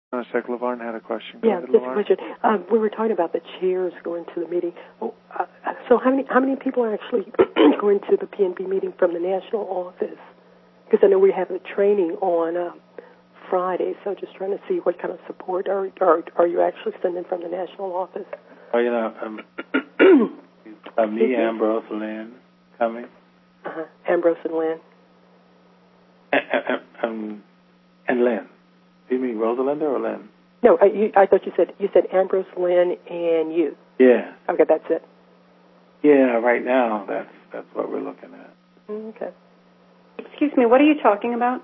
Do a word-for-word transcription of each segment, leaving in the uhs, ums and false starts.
One sec, LaVarn had a question. Go yeah, ahead, just a question. Um, we were talking about the chairs going to the meeting. Oh, uh, so how many how many people are actually going to the P N B meeting from the national office? Because I know we have a training on uh, Friday, so just trying to see what kind of support are are, are you actually sending from the national office? Oh, you know, um, uh, me, Ambrose, Lynn, coming. Uh-huh. Ambrose and Lynn. And, um, and Lynn. Do you mean Rosalinda or Lynn? No, I, you, I thought you said you said Ambrose, Lynn, and you. Yeah. Okay, that's it. Yeah, right now that's that's what we're looking at. Okay. Excuse me, what are you talking about?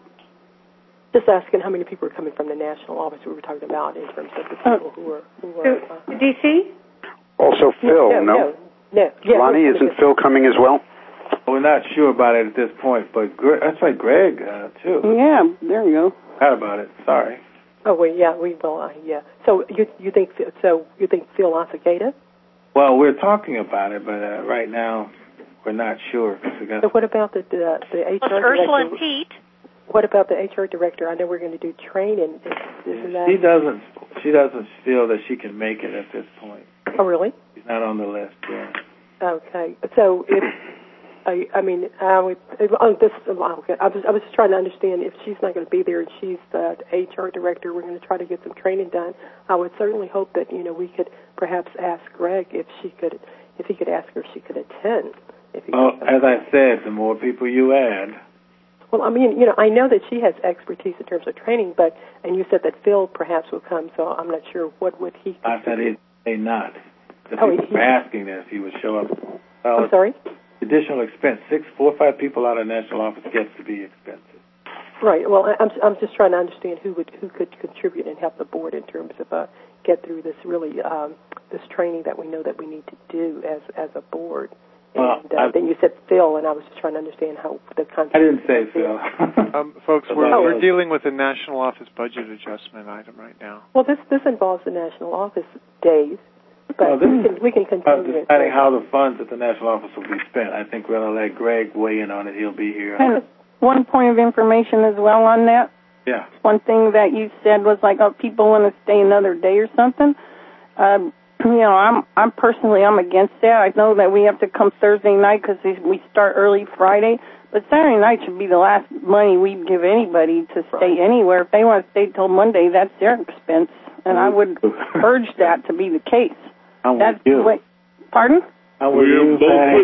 Just asking how many people are coming from the national office we were talking about in terms of the people who are who are uh, D C. Also, Phil. No, no, no. no. Yeah, Lonnie, isn't Phil coming as well? We're not sure about it at this point, but Gre- that's right, Greg uh, too. Yeah, there you go. Forgot about it. Sorry. Oh, well, yeah, we will. Uh, yeah. So you you think so? You think Phil Acicada? Well, we're talking about it, but uh, right now we're not sure. We got so what about the the, the H R well, director? Ursula and Pete. What about the H R director? I know we're going to do training. Isn't that? She doesn't. She doesn't feel that she can make it at this point. Oh, really? She's not on the list. Yeah. Okay. So if I, I mean, I would, oh, this. Okay. I was I was just trying to understand if she's not going to be there and she's the H R director. We're going to try to get some training done. I would certainly hope that you know we could perhaps ask Greg if she could, if he could ask her if she could attend. If he well, as I said, the more people you add. Well, I mean, you know, I know that she has expertise in terms of training, but and you said that Phil perhaps will come, so I'm not sure what would he. I said he may not. The oh, people he, were asking this, he would show up. Well, I'm sorry. Additional expense. Six, four, or five people out of national office gets to be expensive. Right. Well, I'm I'm just trying to understand who would who could contribute and help the board in terms of uh, get through this really um, this training that we know that we need to do as as a board. Well, and uh, then you said Phil, and I was just trying to understand how the concept. I didn't say Phil. um, folks, we're, oh. we're dealing with a national office budget adjustment item right now. Well, this this involves the national office days, but well, this we can we can continue. Uh, deciding how the funds at the national office will be spent. I think we're going to let Greg weigh in on it. He'll be here. And one point of information as well on that. Yeah. One thing that you said was like, oh, people want to stay another day or something. Um, You know, I'm I'm personally I'm against that. I know that we have to come Thursday night because we start early Friday, but Saturday night should be the last money we'd give anybody to stay anywhere. If they want to stay till Monday, that's their expense, and I would urge that to be the case. I'm that's with you. The way, pardon? I'm with you,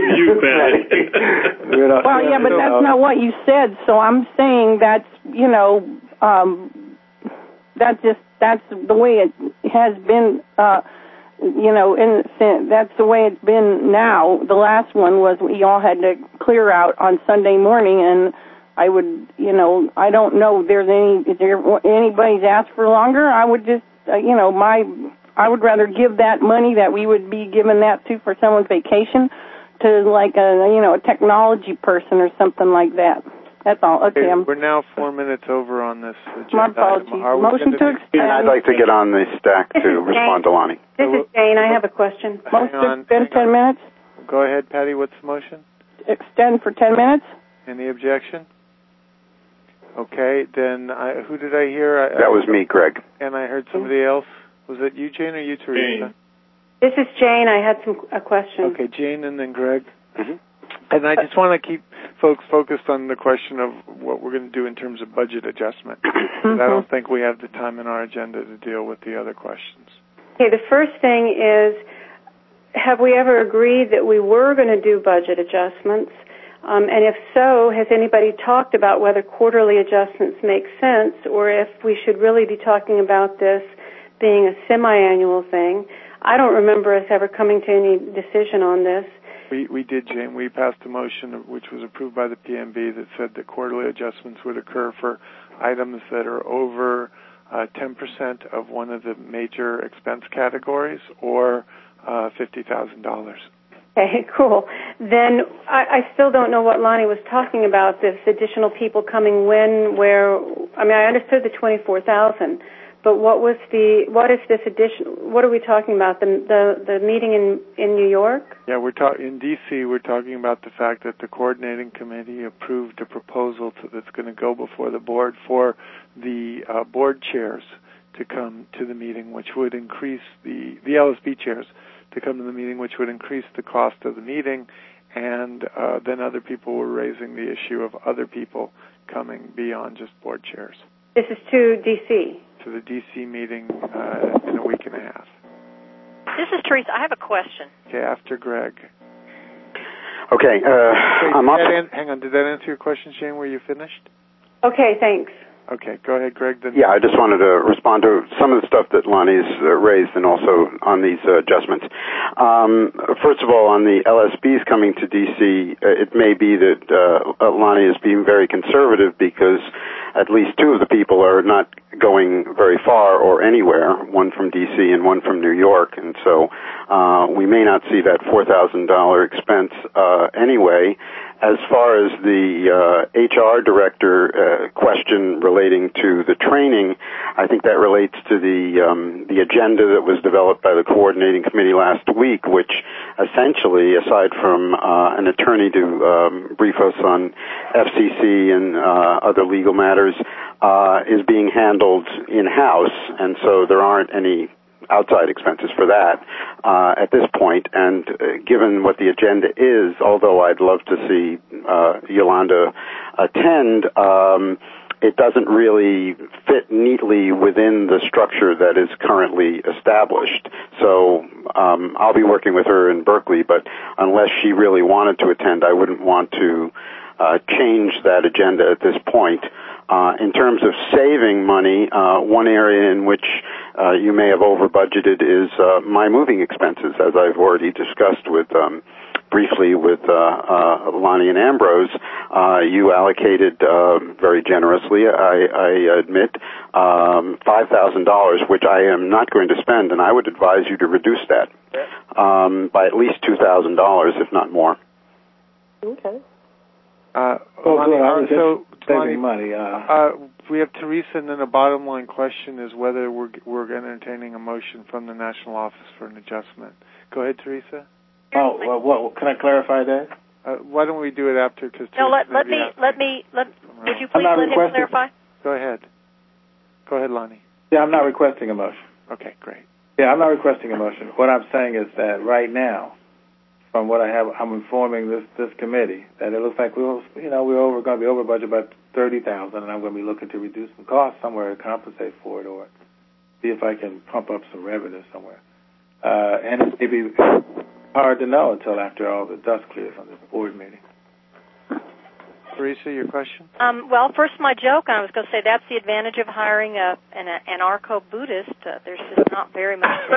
Patty. Well, yeah, but that's not what you said. So I'm saying that's you know um, that just that's the way it has been. Uh, You know, and that's the way it's been now. The last one was we all had to clear out on Sunday morning, and I would, you know, I don't know if there's any, if there anybody's asked for longer. I would just, uh, you know, my, I would rather give that money that we would be giving that to for someone's vacation to like a, you know, a technology person or something like that. That's all. Okay, I'm, we're now four minutes over on this agenda. My apologies. Motion to extend. And I'd like to get on the stack to respond to Lonnie. This is Jane. I have a question. Motion to extend ten minutes. Go ahead, Patty. What's the motion? Extend for ten minutes. Any objection? Okay, then I, who did I hear? I, that was me, Greg. And I heard somebody else. Was it you, Jane, or you, Teresa? Jane. This is Jane. I had some a question. Okay, Jane and then Greg. Mm-hmm. And I just want to keep folks focused on the question of what we're going to do in terms of budget adjustment. Mm-hmm. I don't think we have the time in our agenda to deal with the other questions. Okay, the first thing is, have we ever agreed that we were going to do budget adjustments? Um, and if so, has anybody talked about whether quarterly adjustments make sense or if we should really be talking about this being a semi-annual thing? I don't remember us ever coming to any decision on this. We we did, Jane. We passed a motion which was approved by the P M B that said that quarterly adjustments would occur for items that are over uh, ten percent of one of the major expense categories or uh, fifty thousand dollars. Okay, cool. Then I, I still don't know what Lonnie was talking about, this additional people coming when, where. I mean, I understood the twenty-four thousand. But what was the, what is this addition, what are we talking about, the the, the meeting in, in New York? Yeah, we're talking, in D C, we're talking about the fact that the coordinating committee approved a proposal to, that's going to go before the board for the uh, board chairs to come to the meeting, which would increase the, the L S B chairs to come to the meeting, which would increase the cost of the meeting, and uh, then other people were raising the issue of other people coming beyond just board chairs. This is to D C. To the D C meeting uh, in a week and a half. This is Teresa. I have a question. Okay, after Greg. Okay, uh, Wait, I'm up. An- hang on, did that answer your question, Shane? Were you finished? Okay, thanks. Okay, go ahead, Greg. Then. Yeah, I just wanted to respond to some of the stuff that Lonnie's uh, raised and also on these uh, adjustments. Um, first of all, on the L S Bs coming to D C, uh, it may be that uh, Lonnie is being very conservative because at least two of the people are not going very far or anywhere, one from D C and one from New York, and so uh, we may not see that four thousand dollars expense uh, anyway. As far as the uh, H R director uh, question relating to the training, I think that relates to the um, the agenda that was developed by the coordinating committee last week, which essentially, aside from uh, an attorney to um, brief us on F C C and uh, other legal matters, uh, is being handled in-house, and so there aren't any outside expenses for that uh, at this point. And uh, given what the agenda is, although I'd love to see uh, Yolanda attend, um, it doesn't really fit neatly within the structure that is currently established. So um, I'll be working with her in Berkeley, but unless she really wanted to attend, I wouldn't want to uh, change that agenda at this point. Uh, in terms of saving money, uh, one area in which uh, you may have over-budgeted is uh, my moving expenses, as I've already discussed with um, briefly with uh, uh, Lonnie and Ambrose. Uh, you allocated uh, very generously, I, I admit, um, five thousand dollars, which I am not going to spend, and I would advise you to reduce that um, by at least two thousand dollars, if not more. Okay. Uh, Oh, Lonnie, good. I was so, just saving Lonnie, money. Uh, uh, we have Teresa, and then the bottom line question is whether we're we're entertaining a motion from the National Office for an adjustment. Go ahead, Teresa. oh, well, what, can I clarify that? Uh, why don't we do it after? Cause No, let, Teresa's let gonna me, be let me, let, would you I'm please not let him requesting- clarify? Go ahead. Go ahead, Lonnie. Yeah, I'm not requesting a motion. Okay, great. Yeah, I'm not requesting a motion. What I'm saying is that right now, from what I have, I'm informing this this committee that it looks like we're, you know, we're over going to be over budget by thirty thousand, and I'm going to be looking to reduce some costs somewhere to compensate for it, or see if I can pump up some revenue somewhere. Uh, and it may be hard to know until after all the dust clears on this board meeting. Teresa, your question? Um, well, first my joke, I was going to say that's the advantage of hiring a, an a, anarcho-Buddhist. Uh, there's just not very much to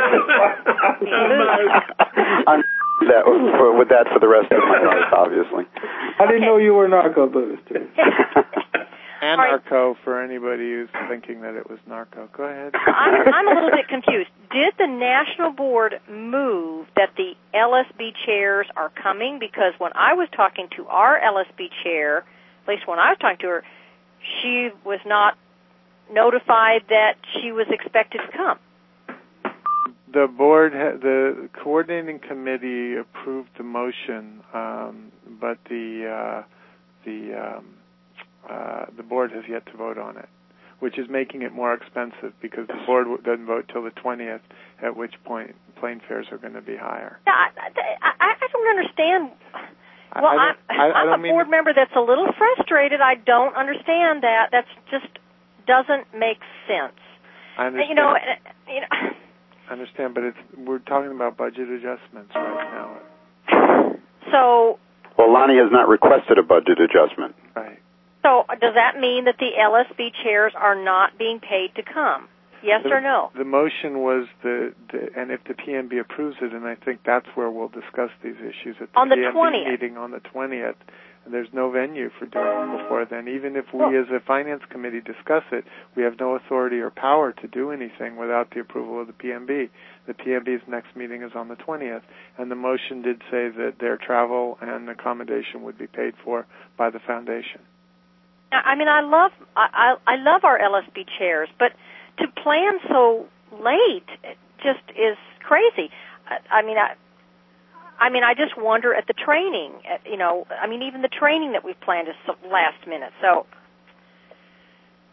I'm that for, with that for the rest of my life, obviously. I didn't know you were a narco-Buddhist. Anarcho, for anybody who's thinking that it was narco. Go ahead. I'm, I'm a little bit confused. Did the National Board move that the L S B chairs are coming? Because when I was talking to our L S B chair, at least when I was talking to her, she was not notified that she was expected to come. The board, ha- the coordinating committee approved the motion, um, but the uh, the um, uh, the board has yet to vote on it, which is making it more expensive because the board doesn't vote till the twentieth, at which point plane fares are going to be higher. Yeah, I, I, I don't understand. Well, I don't, I, I I'm don't a mean board member that's a little frustrated. I don't understand that. That's just doesn't make sense. I understand. You know, you know. I understand, but it's we're talking about budget adjustments right now. So. Well, Lonnie has not requested a budget adjustment. Right. So does that mean that the L S B chairs are not being paid to come? Yes the, or no? The motion was the, the, and if the P M B approves it, and I think that's where we'll discuss these issues at the, on the P M B twentieth meeting on the twentieth. And there's no venue for doing it before then. Even if we, well, as a finance committee, discuss it, we have no authority or power to do anything without the approval of the P M B. The P M B's next meeting is on the twentieth, and the motion did say that their travel and accommodation would be paid for by the foundation. I mean, I love I, I love our L S B chairs, but to plan so late just is crazy. I, I mean, I. I mean, I just wonder at the training, you know, I mean, even the training that we've planned is last minute. So,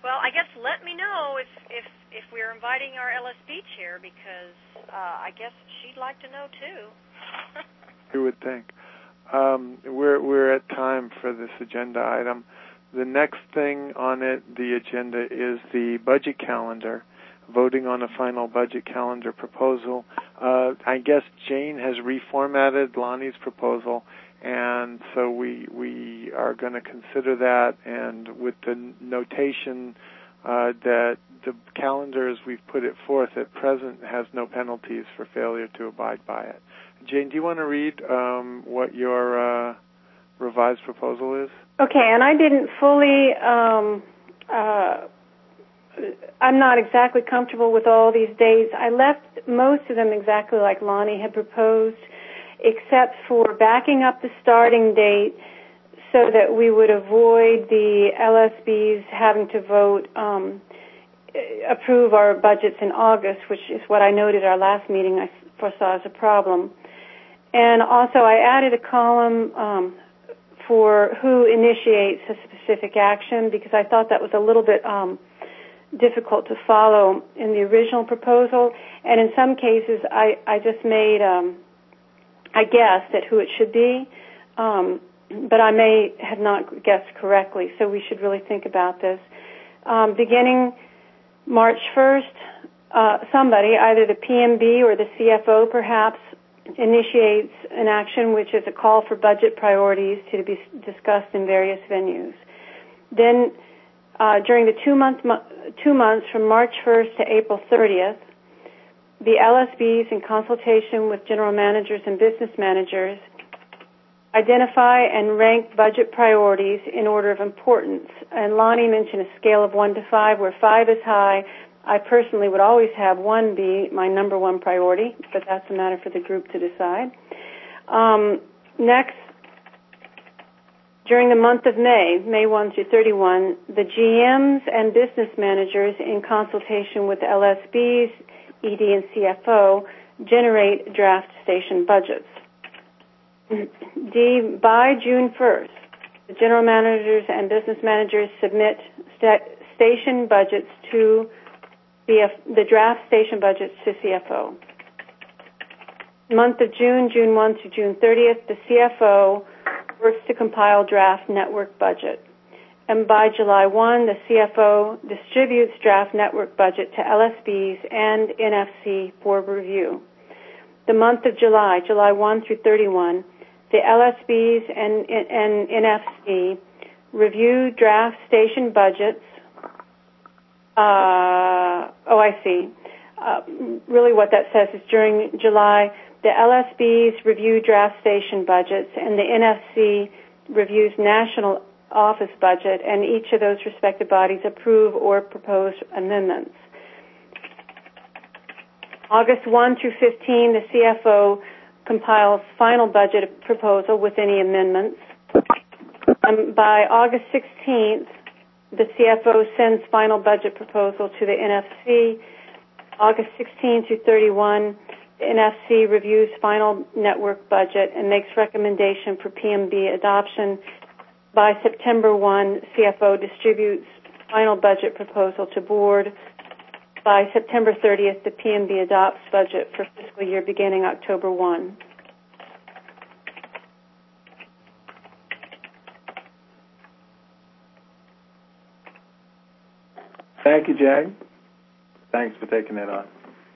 Well, I guess let me know if if if we're inviting our L S B chair, because uh, I guess she'd like to know too. You would think. Um, we're we're at time for this agenda item. The next thing on it, the agenda, is the budget calendar. Voting on a final budget calendar proposal. Uh, I guess Jane has reformatted Lonnie's proposal, and so we we are going to consider that, and with the notation uh, that the calendar as we've put it forth at present has no penalties for failure to abide by it. Jane, do you want to read um, what your uh, revised proposal is? Okay, and I didn't fully... Um, uh, I'm not exactly comfortable with all these dates. I left most of them exactly like Lonnie had proposed, except for backing up the starting date so that we would avoid the L S Bs having to vote, um, approve our budgets in August, which is what I noted at our last meeting I foresaw as a problem. And also I added a column um, for who initiates a specific action, because I thought that was a little bit... Um, difficult to follow in the original proposal, and in some cases I, I just made, um, I guessed at who it should be, um, but I may have not guessed correctly, so we should really think about this. Um, beginning March first, uh, somebody, either the P M B or the C F O perhaps, initiates an action which is a call for budget priorities to be discussed in various venues. Then Uh, during the two, month, two months from March first to April thirtieth, the L S Bs, in consultation with general managers and business managers, identify and rank budget priorities in order of importance. And Lonnie mentioned a scale of one to five, where five is high. I personally would always have one be my number one priority, but that's a matter for the group to decide. Um, next, during the month of May, May first through thirty-first, the G Ms and business managers, in consultation with L S Bs, E D, and C F O, generate draft station budgets. D, by June first, the general managers and business managers submit sta- station budgets to the, the draft station budgets to C F O. Month of June, June first through June thirtieth, the C F O works to compile draft network budget. And by July first, the C F O distributes draft network budget to L S Bs and N F C for review. The month of July, July first through thirty-first, the L S Bs and, and N F C review draft station budgets. Uh, oh, I see. Uh, really what that says is during July, the L S Bs review draft station budgets, and the N F C reviews national office budget, and each of those respective bodies approve or propose amendments. August first through fifteenth, the C F O compiles final budget proposal with any amendments. Um, by August sixteenth, the C F O sends final budget proposal to the N F C. August sixteenth through thirty-first, N F C reviews final network budget and makes recommendation for P M B adoption. By September first, C F O distributes final budget proposal to board. By September thirtieth, the P M B adopts budget for fiscal year beginning October first. Thank you, Jane. Thanks for taking that on.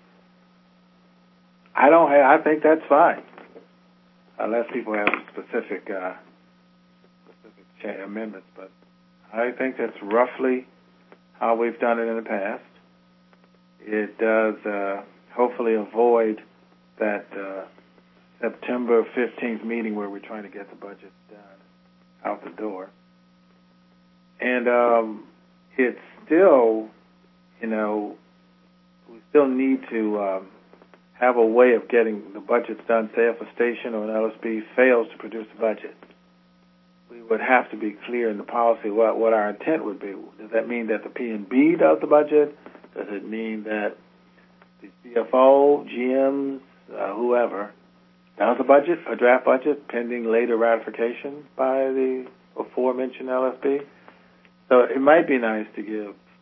I don't have, I think that's fine, unless people have specific, uh, specific cha- amendments, but I think that's roughly how we've done it in the past. It does, uh, hopefully avoid that, uh, September fifteenth meeting where we're trying to get the budget done out the door. And, um, it's still, you know, we still need to, um, have a way of getting the budgets done. Say if a station or an L S B fails to produce a budget, we would have to be clear in the policy what, what our intent would be. Does that mean that the P M B does the budget? Does it mean that the C F O, G Ms, uh, whoever, does a budget, a draft budget, pending later ratification by the aforementioned L S B? So it might be nice to give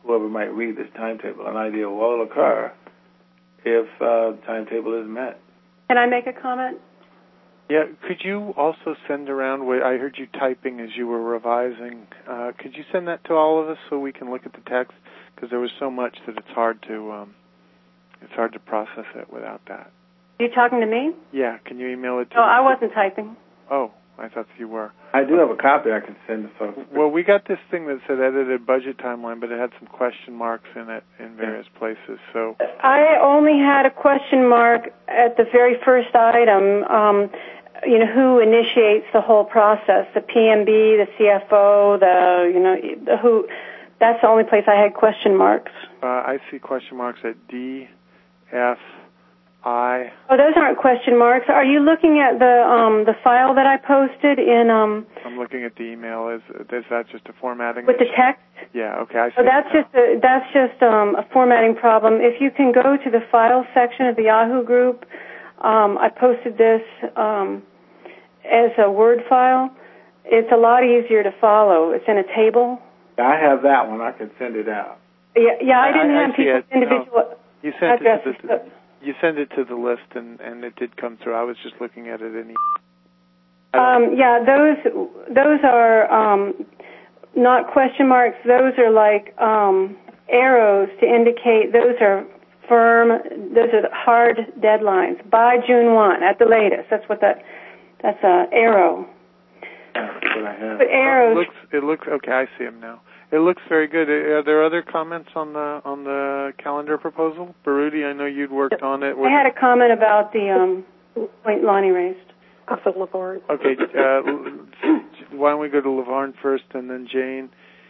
whoever might read this timetable an idea of what will occur if uh, the timetable is met. Can I make a comment? Yeah, could you also send around what I heard you typing as you were revising? Uh, could you send that to all of us so we can look at the text? Because there was so much that it's hard to um, it's hard to process it without that. Are you talking to me? Yeah, can you email it to No, me? I wasn't typing. Oh, I thought you were. I do have a copy I can send to folks. Well, we got this thing that said edited budget timeline, but it had some question marks in it in various places. So I only had a question mark at the very first item. Um, you know, who initiates the whole process? The P M B, the C F O, the you know, the who. That's the only place I had question marks. uh, I see question marks at D, F, I. Oh, those aren't question marks. Are you looking at the um, the file that I posted in? Um, I'm looking at the email. Is is that just a formatting with the issue? text? Yeah. Okay. I see. Oh, that's it now. just a, that's just um, a formatting problem. If you can go to the file section of the Yahoo group, um, I posted this um, as a Word file. It's a lot easier to follow. It's in a table. I have that one. I can send it out. Yeah, yeah. I didn't I, I have people's it. individual No. You sent addresses. it to the, you sent it to the list, and, and it did come through. I was just looking at it in. Um, yeah, those those are um, not question marks. Those are like um, arrows to indicate those are firm. Those are the hard deadlines by June first at the latest. That's what that. That's a arrow. That's what I have. But arrows. It looks, it looks okay. I see them now. It looks very good. Are there other comments on the on the calendar proposal, Baruti? I know you'd worked on it. I had a comment about the um, point Lonnie raised. Also, LaVarn. Okay. Uh, why don't we go to LaVarn first, and then Jane?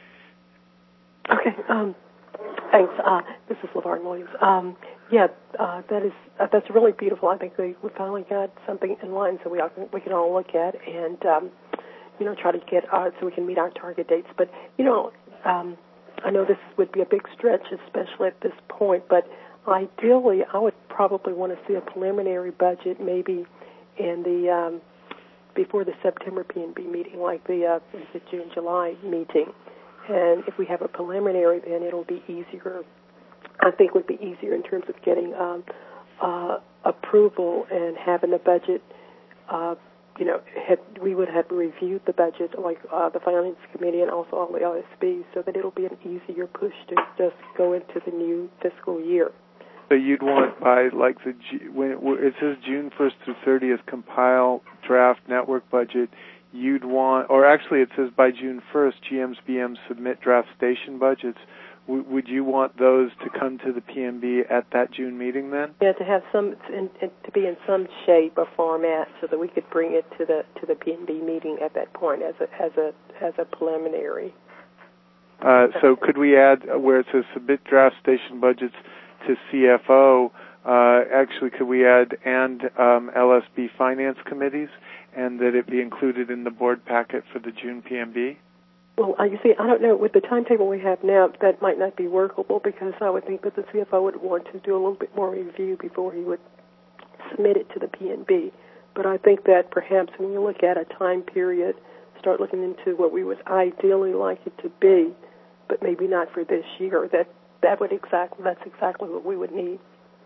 Okay. Um, thanks. Uh, this is LaVarn Williams. Um, yeah, uh, that is uh, that's really beautiful. I think we, we finally got something in line so we all, we can all look at and um, you know try to get uh, so we can meet our target dates. But you know, um, I know this would be a big stretch, especially at this point. But ideally, I would probably want to see a preliminary budget, maybe in the um, before the September P N B meeting, like the uh, the June July meeting. And if we have a preliminary, then it'll be easier. I think would be easier in terms of getting um, uh, approval and having the budget. Uh, you know, had, we would have reviewed the budget, like uh, the Finance Committee and also all the L S Bs, so that it'll be an easier push to just go into the new fiscal year. So you'd want by like the when it says June first through thirtieth compile draft network budget. You'd want, or actually it says by June first, G Ms, B Ms submit draft station budgets. W- would you want those to come to the P M B at that June meeting then? Yeah, to have some, in, in, to be in some shape or format, so that we could bring it to the to the P M B meeting at that point as a as a as a preliminary. Uh, so could we add where it says submit draft station budgets to C F O? Uh, actually, could we add and um, L S B finance committees, and that it be included in the board packet for the June P M B? Well, uh, you see, I don't know. With the timetable we have now, that might not be workable because I would think that the C F O would want to do a little bit more review before he would submit it to the P N B. But I think that perhaps when you look at a time period, start looking into what we would ideally like it to be, but maybe not for this year. That that would exactly that's exactly what we would need.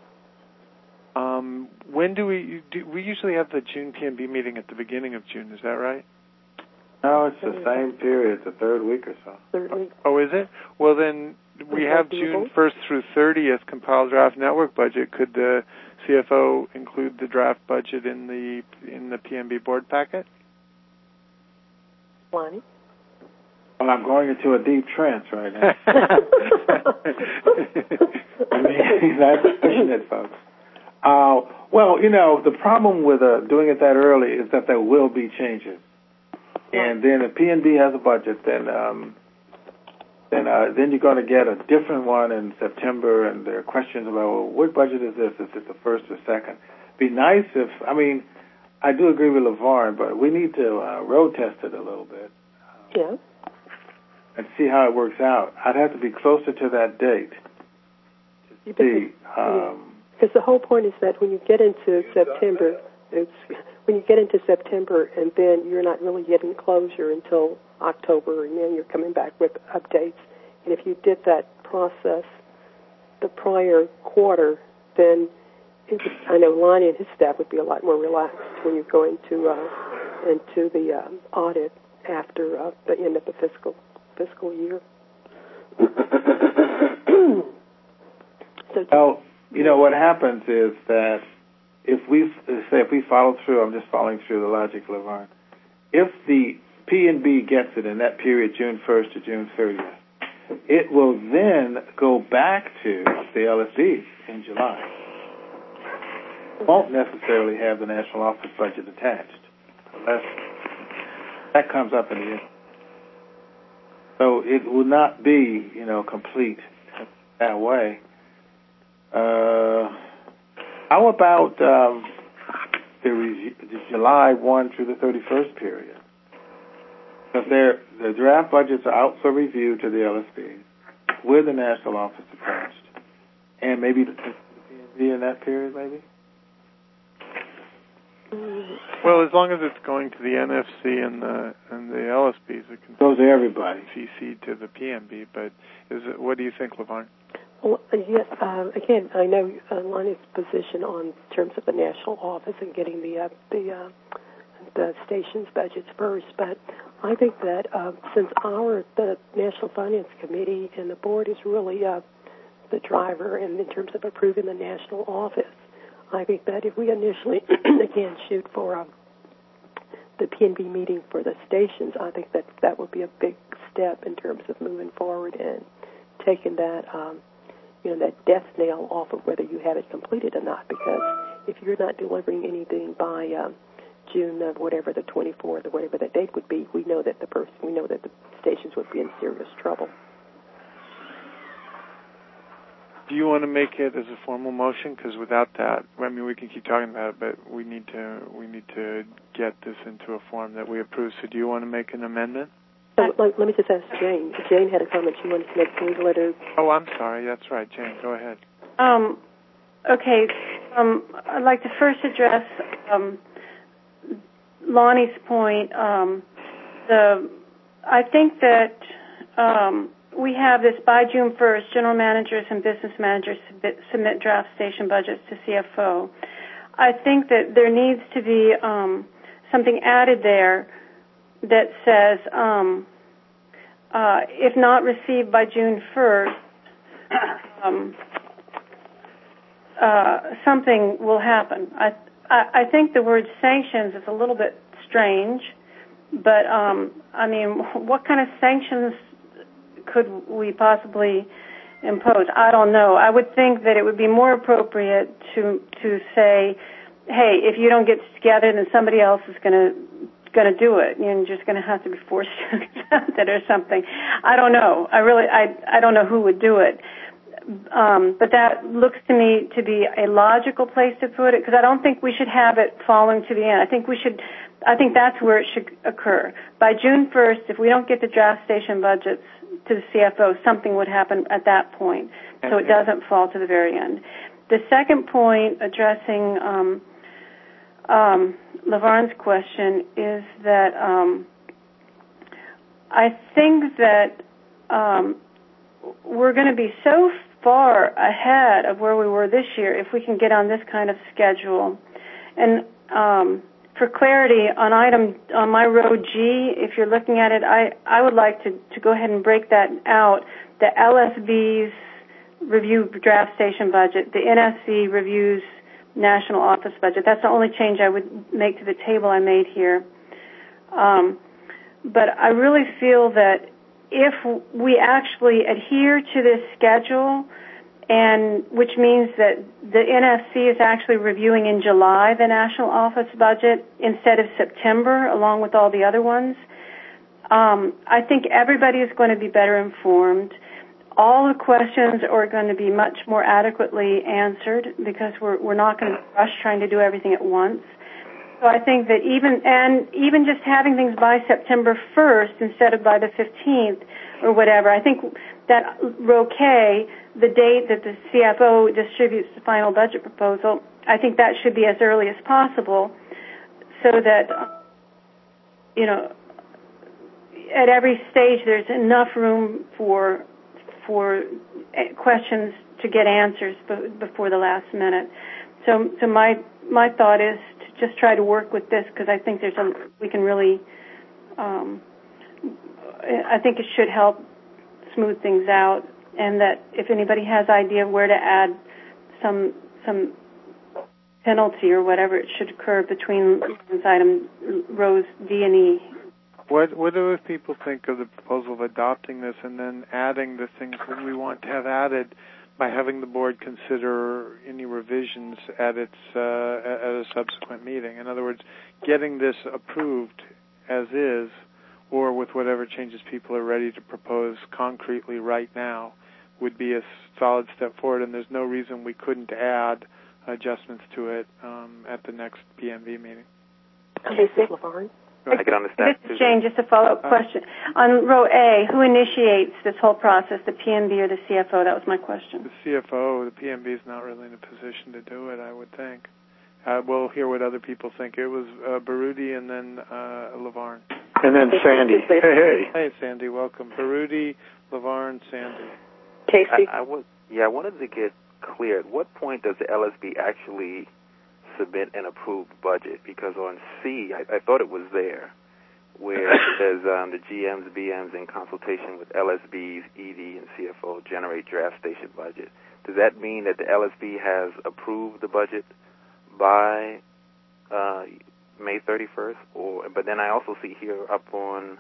Um, when do we do? We usually have the June P M B meeting at the beginning of June. Is that right? No, it's the same period. It's the third week or so. Third week. Oh, is it? Well, then we have June first through thirtieth compiled draft network budget. Could the C F O include the draft budget in the in the P M B board packet? Lonnie? Well, I'm going into a deep trance right now. That's pushing it, folks. Uh, well, you know, the problem with uh, doing it that early is that there will be changes. And then if P N B has a budget, then um, then uh, then you're going to get a different one in September, and there are questions about, well, what budget is this? Is it the first or second? Be nice if, I mean, I do agree with LaVarn, but we need to uh, road test it a little bit. Yeah. And see how it works out. I'd have to be closer to that date to see. Um, because the whole point is that when you get into September, it's, when you get into September, and then you're not really getting closure until October, and then you're coming back with updates. And if you did that process the prior quarter, then it would, I know Lonnie and his staff would be a lot more relaxed when you go into uh, into the um, audit after uh, the end of the fiscal fiscal year. So, well, you know what happens is that if we say if we follow through, I'm just following through the logic, LaVarn. If the P and B gets it in that period, June first to June thirtieth, it will then go back to the L S Bs in July. It won't necessarily have the national office budget attached, unless that comes up in the end. So it will not be, you know, complete that way. Uh, how about um, the, re- the July first through the thirty-first period? Because the draft budgets are out for review to the L S B with the national office attached, and maybe the P and B in that period, maybe. Well, as long as it's going to the N F C and the and the L S Bs, it can goes to everybody. C C to the P M B. But is it? What do you think, LaVarn? Well, yes. Uh, again, I know uh, Lonnie's position on terms of the national office and getting the uh, the uh, the station's budgets first, but I think that uh, since our the National Finance Committee and the board is really uh, the driver, and in terms of approving the national office, I think that if we initially again shoot for um, the P and B meeting for the stations, I think that that would be a big step in terms of moving forward and taking that um, you know that death nail off of whether you have it completed or not. Because if you're not delivering anything by um, June of whatever the twenty-fourth or whatever the date would be, we know that the person we know that the stations would be in serious trouble. Do you want to make it as a formal motion? Because without that, I mean, we can keep talking about it, but we need to we need to get this into a form that we approve. So, do you want to make an amendment? So, let, let me just ask Jane. Jane had a comment she wanted to make. Can we let her? Oh, I'm sorry. That's right, Jane. Go ahead. Um, okay. Um, I'd like to first address um, Lonnie's point. Um, the I think that. Um, We have this by June first, general managers and business managers submit, submit draft station budgets to C F O. I think that there needs to be um, something added there that says, um, uh, if not received by June first, um, uh, something will happen. I, I, I think the word sanctions is a little bit strange, but um, I mean, what kind of sanctions could we possibly impose? I don't know. I would think that it would be more appropriate to to say, hey, if you don't get together, then somebody else is going to going to do it. You're just going to have to be forced to accept it or something. I don't know. I really, I I don't know who would do it. Um, but that looks to me to be a logical place to put it, because I don't think we should have it falling to the end. I think we should. I think that's where it should occur. By June first, if we don't get the draft station budgets to the C F O, something would happen at that point, so it doesn't fall to the very end. The second point, addressing um, um, LaVarn's question, is that um, I think that um, we're going to be so far ahead of where we were this year if we can get on this kind of schedule. And um, for clarity, on item on my row G, if you're looking at it, I, I would like to, to go ahead and break that out. The L S B's review draft station budget, the N S C reviews national office budget. That's the only change I would make to the table I made here. Um, but I really feel that if we actually adhere to this schedule, and which means that the N S C is actually reviewing in July the national office budget instead of September, along with all the other ones, um, I think everybody is going to be better informed. All the questions are going to be much more adequately answered because we're, we're not going to rush trying to do everything at once. So I think that even, and even just having things by September first instead of by the fifteenth or whatever, I think that row K, the date that the C F O distributes the final budget proposal, I think that should be as early as possible so that, you know, at every stage there's enough room for for questions to get answers before the last minute. So, so my my thought is to just try to work with this because I think there's a we can really. Um, I think it should help smooth things out, and that if anybody has idea of where to add some some penalty or whatever, it should occur between item rows D and E. What what do people think of the proposal of adopting this and then adding the things that we want to have added by having the board consider any revisions at its uh, at a subsequent meeting? In other words, getting this approved as is, or with whatever changes people are ready to propose concretely right now, would be a solid step forward, and there's no reason we couldn't add adjustments to it um, at the next P M B meeting. Casey LaFarge. I can understand. This is Jane, just a follow-up question. On row A, who initiates this whole process, the P M B or the C F O? That was my question. The C F O, the P M B is not really in a position to do it, I would think. Uh, we'll hear what other people think. It was uh, Baroudi and then uh, LaVarn. And then Sandy. Hey, hey. Hey, Sandy, welcome. Baroudi, LaVarn, Sandy. Casey. I, I was, yeah, I wanted to get clear. At what point does the L S B actually submit an approved budget? Because on C, I, I thought it was there, where it says um, the G Ms, B Ms, in consultation with L S Bs, E D, and C F O, generate draft station budget. Does that mean that the L S B has approved the budget by uh, May thirty-first? Or, but then I also see here up on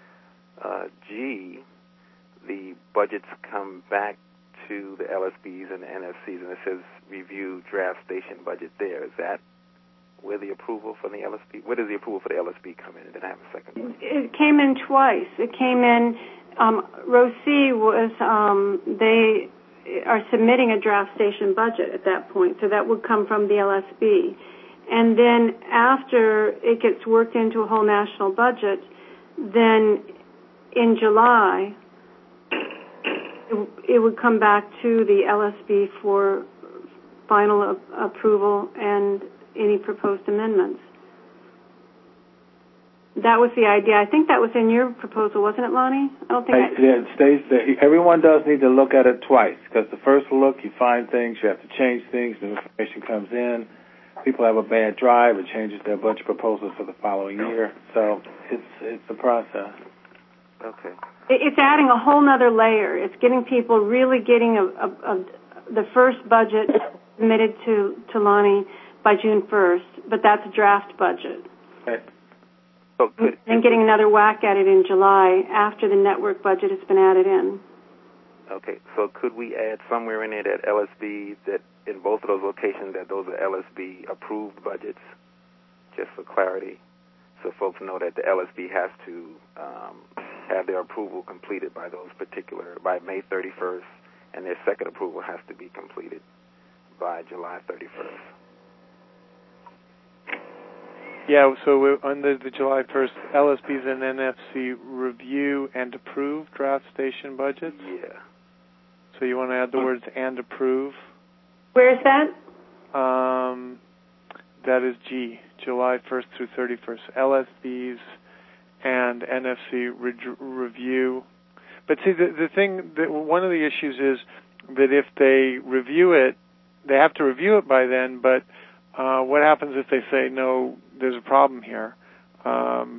uh, G, the budgets come back to the L S Bs and the N F Cs, and it says review draft station budget there. Is that where the approval for the L S B, where does the approval for the L S B come in? And then I have a second one. It came in twice. It came in, um, row C was, um, they are submitting a draft station budget at that point, so that would come from the L S B. And then after it gets worked into a whole national budget, then in July, it, it would come back to the L S B for final a- approval and any proposed amendments. That was the idea. I think that was in your proposal, wasn't it, Lonnie? I don't think I... Yeah, it stays there. Everyone does need to look at it twice, because the first look, you find things, you have to change things, new information comes in, people have a bad drive, it changes their budget proposals for the following year. So it's it's a process. Okay. It's adding a whole other layer. It's getting people really getting a, a, a, the first budget submitted to, to Lonnie by June first, but that's a draft budget. Okay. So could, and getting another whack at it in July after the network budget has been added in. Okay, so could we add somewhere in there that L S B, that in both of those locations, that those are L S B approved budgets, just for clarity, so folks know that the L S B has to um, have their approval completed by those particular, by May thirty-first, and their second approval has to be completed by July thirty-first. Yeah, so under the July first, L S Bs and N F C review and approve draft station budgets? Yeah. So you want to add the words and approve? Where is that? Um, that is G, July first through thirty-first. L S Bs and N F C re- review. But see, the, the thing, that one of the issues is that if they review it, they have to review it by then, but uh, what happens if they say, no, there's a problem here? Um,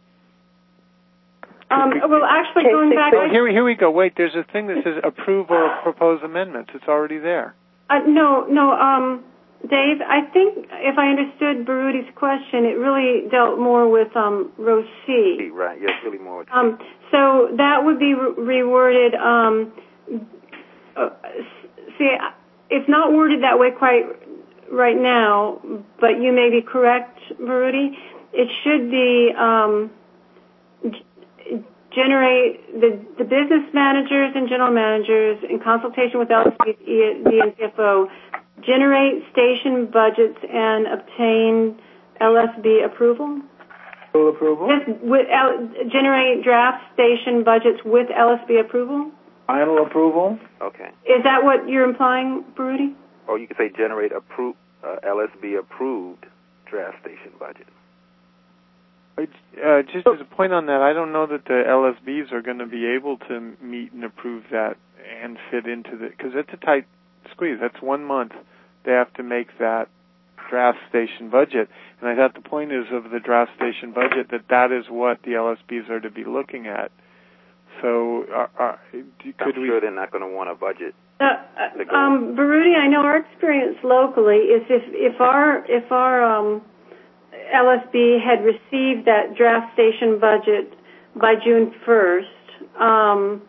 um, well, actually, going back... Oh, here, here we go. Wait, there's a thing that says approve or propose amendments. It's already there. Uh, no, no, um, Dave, I think if I understood Barudi's question, it really dealt more with um, row C. Right, yes, really more with um, So that would be re- reworded... Um, uh, see, it's not worded that way quite right now, but you may be correct, Barudi. It should be um, g- generate the, the business managers and general managers in consultation with L S B, E D, and C F O generate station budgets and obtain L S B approval. Full approval. Just with L, generate draft station budgets with L S B approval. Final approval. Okay. Is that what you're implying, Barudi? Or you could say generate appro- uh, L S B approved draft station budget. Uh, just as a point on that, I don't know that the L S Bs are going to be able to meet and approve that and fit into the, because it's a tight squeeze. That's one month they have to make that draft station budget. And I thought the point is of the draft station budget that that is what the L S Bs are to be looking at. So uh, uh, could I'm we... sure they're not going to want a budget. Uh, um, Baruti, I know our experience locally is if, if our, if our um, L S B had received that draft station budget by June first, um,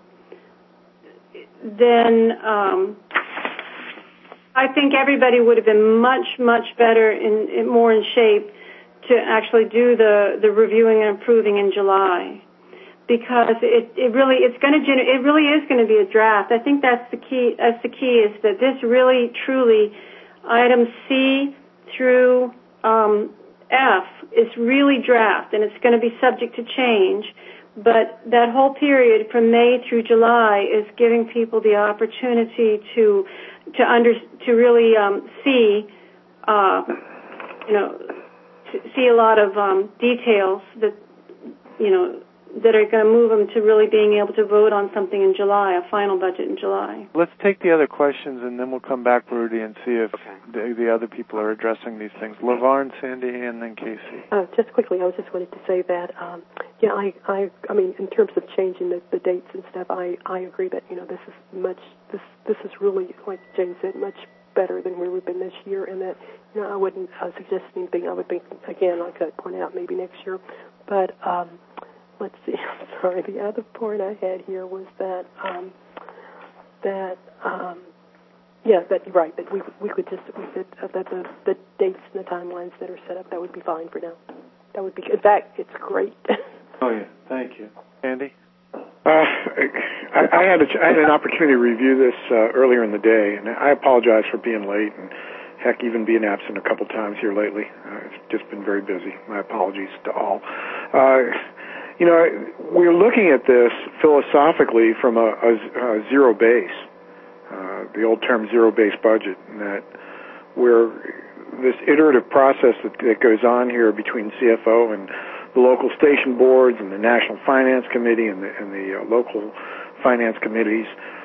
then um, I think everybody would have been much, much better, in, in more in shape to actually do the, the reviewing and approving in July, because it, it really it's going to gener- it really is going to be a draft. I think that's the key. That's the key is that this really, truly, items C through um, F is really draft, and it's going to be subject to change. But that whole period from May through July is giving people the opportunity to to under to really um, see, uh, you know, to see a lot of um, details that you know that are going to move them to really being able to vote on something in July, a final budget in July. Let's take the other questions, and then we'll come back, Rudy, and see if okay. the, the other people are addressing these things. LaVarn, Sandy, and then Casey. Uh, just quickly, I was just wanted to say that, um, yeah, I, I, I mean, in terms of changing the, the dates and stuff, I, I agree that, you know, this is much, this, this is really, like Jane said, much better than where we've been this year, and that, you know, I wouldn't uh, suggest anything. I would think, again, like I point out, maybe next year, but, um, let's see. I'm sorry. The other point I had here was that um, that um, yeah, that right. That we we could just we could uh, that the the dates and the timelines that are set up, that would be fine for now. That would be. In fact, it's great. Oh yeah, thank you, Andy. Uh, I, I had a, I had an opportunity to review this uh, earlier in the day, and I apologize for being late and heck, even being absent a couple times here lately. Uh, it's just been very busy. My apologies to all. Uh, You know, we're looking at this philosophically from a, a, a zero base, uh, the old term zero base budget, and that we're this iterative process that, that goes on here between C F O and the local station boards and the National Finance Committee and the, and the uh, local finance committees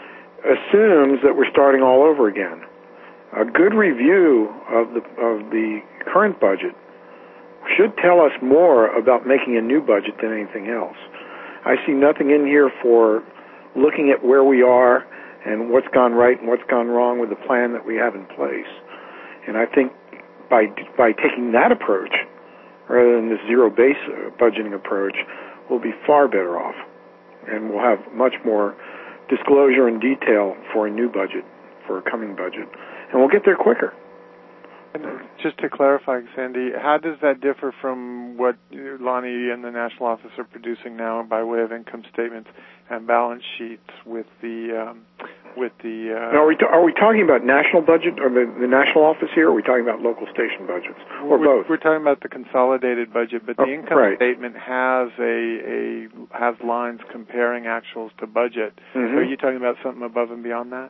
assumes that we're starting all over again. A good review of the of the current budget should tell us more about making a new budget than anything else. I see nothing in here for looking at where we are and what's gone right and what's gone wrong with the plan that we have in place. And I think by by taking that approach, rather than the zero-base budgeting approach, we'll be far better off. And we'll have much more disclosure and detail for a new budget, for a coming budget. And we'll get there quicker. And just to clarify, Sandy, how does that differ from what Lonnie and the National Office are producing now by way of income statements and balance sheets with the um, with the? Uh, now, are we ta- are we talking about national budget or the, the National Office here? Or are we talking about local station budgets or we're, both? We're talking about the consolidated budget, but oh, the income right. statement has a, a has lines comparing actuals to budget. Mm-hmm. So are you talking about something above and beyond that?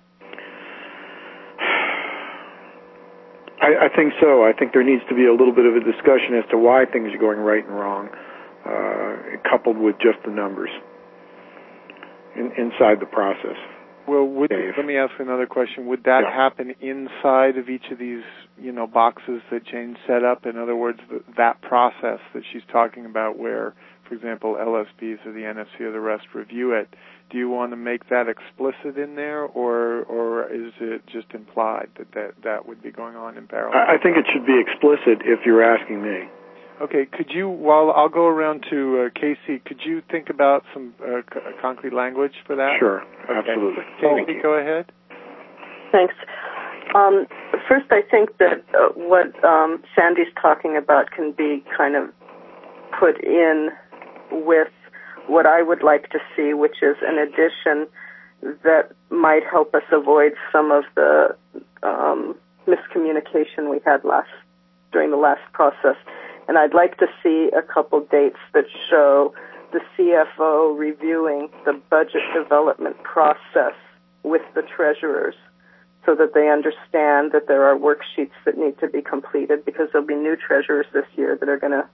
I, I think so. I think there needs to be a little bit of a discussion as to why things are going right and wrong, uh, coupled with just the numbers in, inside the process. Well, would, Dave. let me ask another question. Would that yeah. happen inside of each of these, you know, boxes that Jane set up? In other words, the, that process that she's talking about where, for example, L S Bs or the N F C or the rest review it, do you want to make that explicit in there, or or is it just implied that that, that would be going on in parallel? I think it should be explicit if you're asking me. Okay, could you, while I'll go around to uh, Casey, could you think about some uh, c- concrete language for that? Sure, okay. absolutely. Casey, go ahead. Thanks. Um, first, I think that uh, what um, Sandy's talking about can be kind of put in with what I would like to see, which is an addition that might help us avoid some of the um, miscommunication we had last during the last process. And I'd like to see a couple dates that show the C F O reviewing the budget development process with the treasurers so that they understand that there are worksheets that need to be completed, because there'll be new treasurers this year that are going to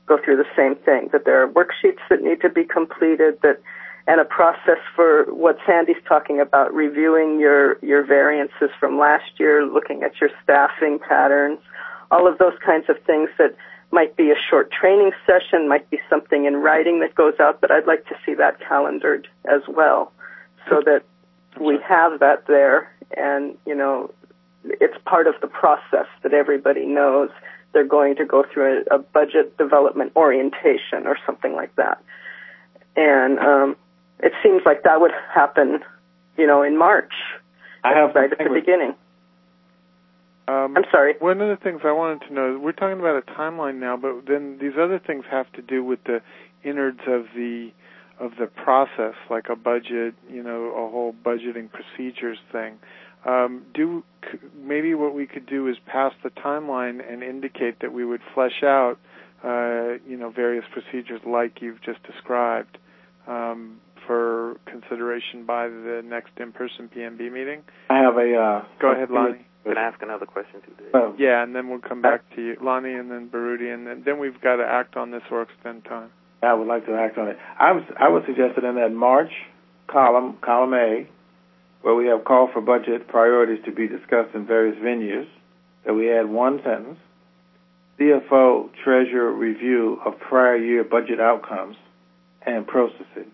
go through the same thing, that there are worksheets that need to be completed, that and a process for what Sandy's talking about, reviewing your, your variances from last year, looking at your staffing patterns, all of those kinds of things that might be a short training session, might be something in writing that goes out, but I'd like to see that calendared as well so that we have that there and, you know, it's part of the process that everybody knows they're going to go through a, a budget development orientation or something like that. And um, it seems like that would happen, you know, in March, I have right at the beginning. Um, I'm sorry. One of the things I wanted to know, we're talking about a timeline now, but then these other things have to do with the innards of the of the process, like a budget, you know, a whole budgeting procedures thing. Um, do maybe what we could do is pass the timeline and indicate that we would flesh out, uh, you know, various procedures like you've just described um, for consideration by the next in-person P M B meeting. I have a. Uh, Go ahead, Lonnie. Can I ask another question too, Dave? Uh, yeah, and then we'll come back to you, Lonnie, and then Baruti, and then, then we've got to act on this or extend time. I would like to act on it. I was I would suggest that in that March column, column A, where we have call for budget priorities to be discussed in various venues, that we add one sentence, C F O Treasurer review of prior year budget outcomes and processing.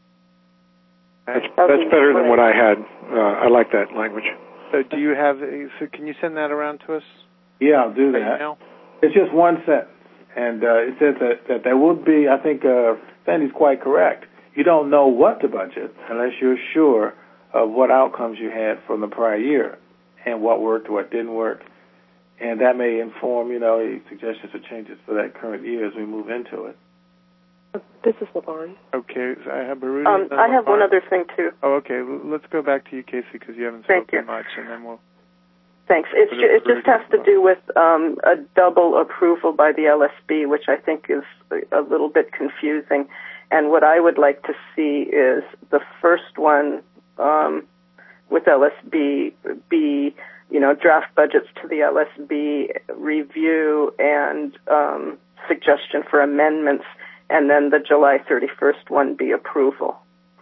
That's, that's better than what I had. Uh, I like that language. So do you have, so can you send that around to us? Yeah, I'll do that. Right now? It's just one sentence. And uh, it says that, that there will be, I think uh, Sandy's quite correct, you don't know what to budget unless you're sure of what outcomes you had from the prior year and what worked, what didn't work. And that may inform, you know, suggestions or changes for that current year as we move into it. This is LaVarn. Okay, so I have Baruti. Um, I have one other thing, too. Oh, okay. Let's go back to you, Casey, because you haven't Thank spoken you. much, and then we'll... Thanks. It's ju- it just has to do with um, a double approval by the L S B, which I think is a little bit confusing. And what I would like to see is the first one um, with L S B be, you know, draft budgets to the L S B, review and um, suggestion for amendments, and then the July thirty-first one be approval.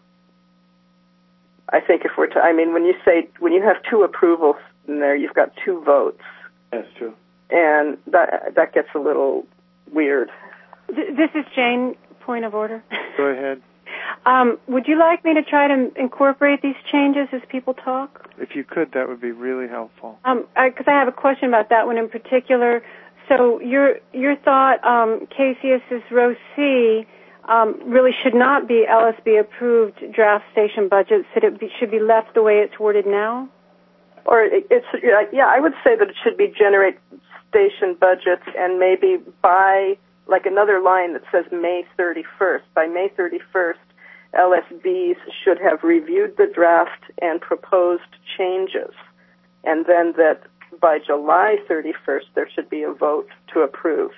I think if we're, to, I mean, when you say, when you have two approvals in there, you've got two votes. That's true. And that that gets a little weird. This is Jane. Point of order. Go ahead. Um, would you like me to try to incorporate these changes as people talk? If you could, that would be really helpful. Um, because I, I have a question about that one in particular. So your your thought, um, Casey, is row C um, really should not be L S B approved draft station budgets. That it be, should be left the way it's worded now. Or it's yeah, I would say that it should be generate station budgets and maybe by like another line that says May thirty-first. By May thirty-first, L S Bs should have reviewed the draft and proposed changes, and then that by July thirty-first there should be a vote to approve.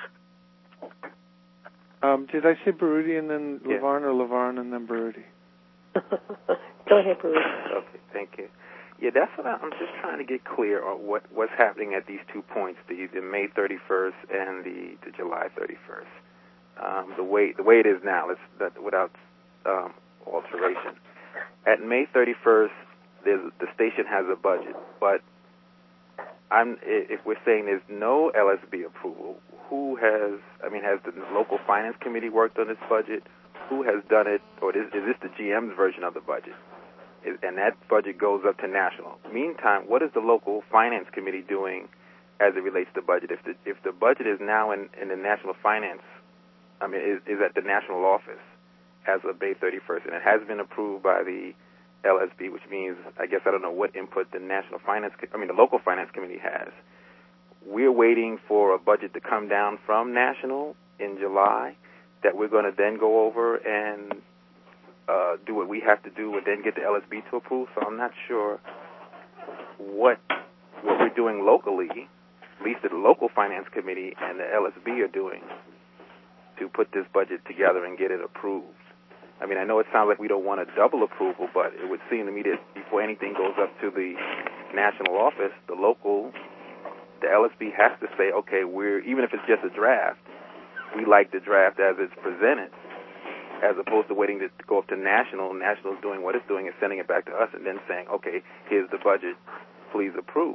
Um, did I say Baruti and then Yeah. LaVarn, or LaVarn and then Baruti? Go ahead, Baruti. Okay, thank you. Yeah, that's what I, I'm just trying to get clear on what, what's happening at these two points, the, the May thirty-first and the, the July thirty-first. Um, the way the way it is now, it's that without um, alteration. At May thirty-first, there's, the station has a budget, but I'm, if we're saying there's no L S B approval, who has? I mean, has the local finance committee worked on this budget? Who has done it, or is, is this the G M's version of the budget? And that budget goes up to national. Meantime, what is the local finance committee doing as it relates to budget? If the if the budget is now in, in the national finance, I mean, is, is at the national office as of May thirty-first, and it has been approved by the L S B, which means, I guess I don't know what input the national finance, I mean, the local finance committee has. We're waiting for a budget to come down from national in July that we're going to then go over and Uh, do what we have to do and then get the L S B to approve. So I'm not sure what what we're doing locally, at least the local finance committee and the L S B are doing to put this budget together and get it approved. I mean, I know it sounds like we don't want a double approval, but it would seem to me that before anything goes up to the national office, the local, the L S B has to say, okay, we're, even if it's just a draft, we like the draft as it's presented, as opposed to waiting to go up to national. National's doing what it's doing and sending it back to us and then saying, okay, here's the budget, please approve.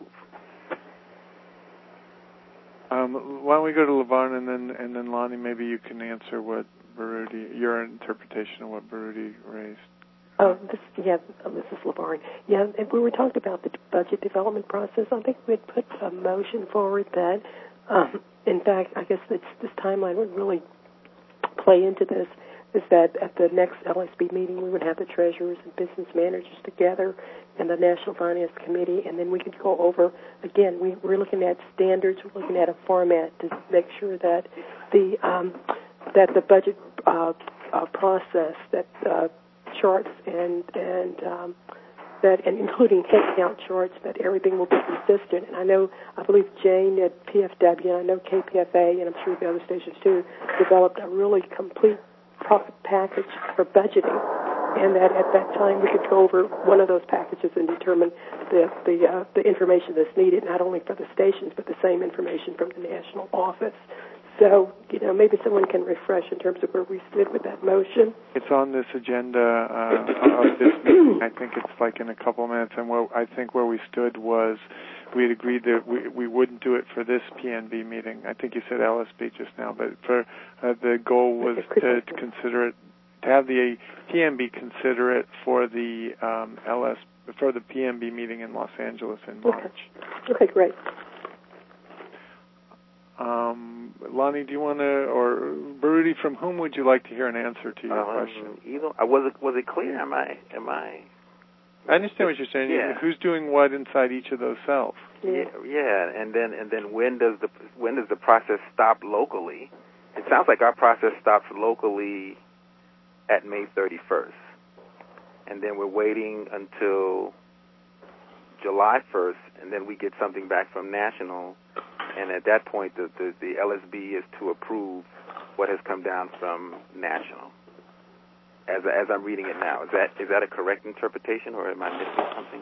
Um, why don't we go to LeVar and then and then Lonnie, maybe you can answer what Baruti, your interpretation of what Baruti raised. Oh, this, yeah, this is LeVar. Yeah, and we were talking about the budget development process. I think we had put a motion forward that, um, in fact, I guess this, this timeline would really play into this, is that at the next L S B meeting we would have the treasurers and business managers together and the National Finance Committee, and then we could go over, again, we, we're looking at standards, we're looking at a format to make sure that the um, that the budget uh, uh, process, that uh, charts and and um, that and including headcount charts, that everything will be consistent. And I know, I believe Jane at P F W, and I know K P F A, and I'm sure the other stations too, developed a really complete profit package for budgeting, and that at that time we could go over one of those packages and determine the the, uh, the information that's needed, not only for the stations, but the same information from the national office. So, you know, maybe someone can refresh in terms of where we stood with that motion. It's on this agenda uh, of this meeting. I think it's like in a couple of minutes, and where I think where we stood was we had agreed that we, we wouldn't do it for this P N B meeting. I think you said L S B just now, but for uh, the goal was to, to consider it, to have the P N B consider it for the um, L S for the P N B meeting in Los Angeles in March. Okay, okay, great. Um, Lonnie, do you want to, or Baruti, from whom would you like to hear an answer to your um, question? Either, was it was it clear? Am I am I? I understand what you're saying. Yeah. Who's doing what inside each of those cells? Yeah, yeah, and then and then when does the when does the process stop locally? It sounds like our process stops locally at May thirty-first, and then we're waiting until July first, and then we get something back from national. And at that point, the, the, the L S B is to approve what has come down from national. As as I'm reading it now, is that is that a correct interpretation, or am I missing something?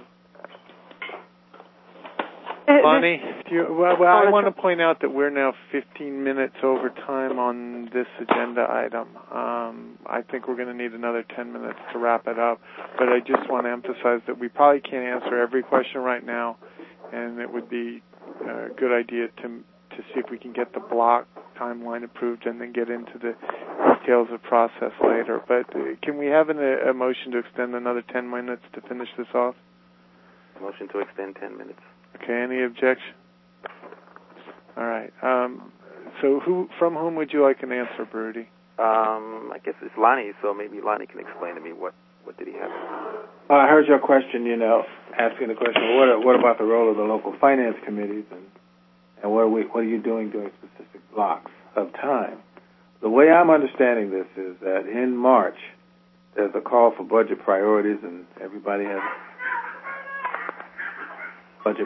Bonnie, do you, well, well, I want to point out that we're now fifteen minutes over time on this agenda item. Um, I think we're going to need another ten minutes to wrap it up. But I just want to emphasize that we probably can't answer every question right now, and it would be a good idea to to see if we can get the block timeline approved and then get into the details of process later. But uh, can we have an, a motion to extend another ten minutes to finish this off? Motion to extend ten minutes. Okay, any objection? All right. Um, so who, from whom would you like an answer, Baruti? Um, I guess it's Lonnie, so maybe Lonnie can explain to me what, what did he have. Uh, I heard your question, you know, asking the question, well, what, what about the role of the local finance committees, and, and what, are we, what are you doing during specific blocks of time? The way I'm understanding this is that in March, there's a call for budget priorities, and everybody has budget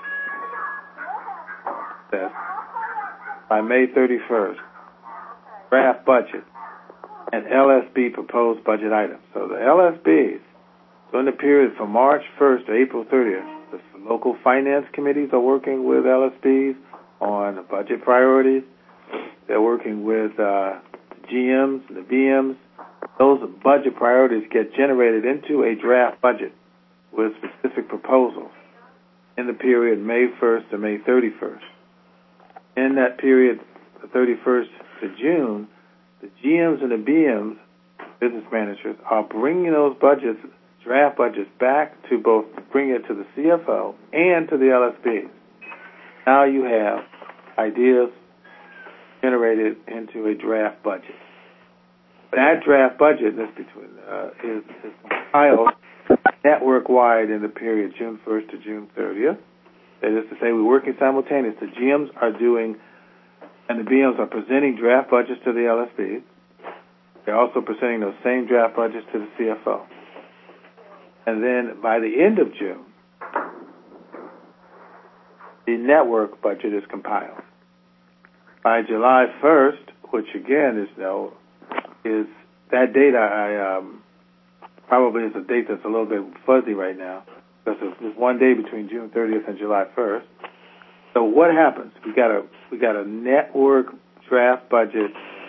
that by May thirty-first, draft budget and L S B proposed budget items. So the L S Bs, during the period from March first to April thirtieth, the local finance committees are working with L S Bs on budget priorities. They're working with uh, G Ms, the B Ms. Those budget priorities get generated into a draft budget with specific proposals in the period May first to May thirty-first. In that period, the thirty-first to June, the G Ms and the B Ms, business managers, are bringing those budgets, draft budgets, back to both bring it to the C F O and to the L S Bs. Now you have ideas generated into a draft budget. That draft budget is, between, uh, is, is compiled network-wide in the period June first to June thirtieth. That is to say, we're working simultaneously. The G Ms are doing, and the B Ms are presenting draft budgets to the L S Bs. They're also presenting those same draft budgets to the C F O. And then by the end of June, the network budget is compiled. By July first, which again is no, is that date I um, probably is a date that's a little bit fuzzy right now because there's one day between June thirtieth and July first. So what happens? We got a we got a network draft budget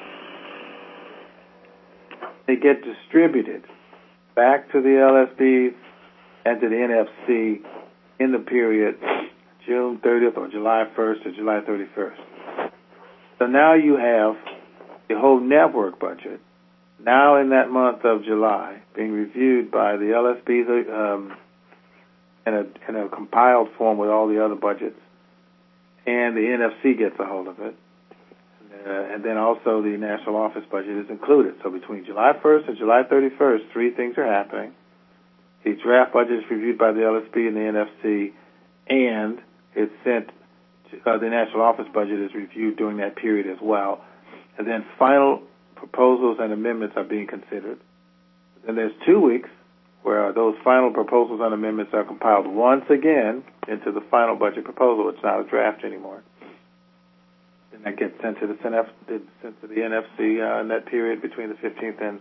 they get distributed back to the L S Bs and to the N F C in the period June thirtieth or July first or July thirty-first. So now you have the whole network budget now in that month of July being reviewed by the L S Bs um, in, a, in a compiled form with all the other budgets, and the N F C gets a hold of it. Uh, and then also the national office budget is included. So between July first and July thirty-first, three things are happening. The draft budget is reviewed by the L S B and the N F C, and it's sent to, uh, the national office budget is reviewed during that period as well. And then final proposals and amendments are being considered. And there's two weeks where those final proposals and amendments are compiled once again into the final budget proposal. It's not a draft anymore. And that gets sent to the N F, sent to the N F C uh, in that period between the fifteenth and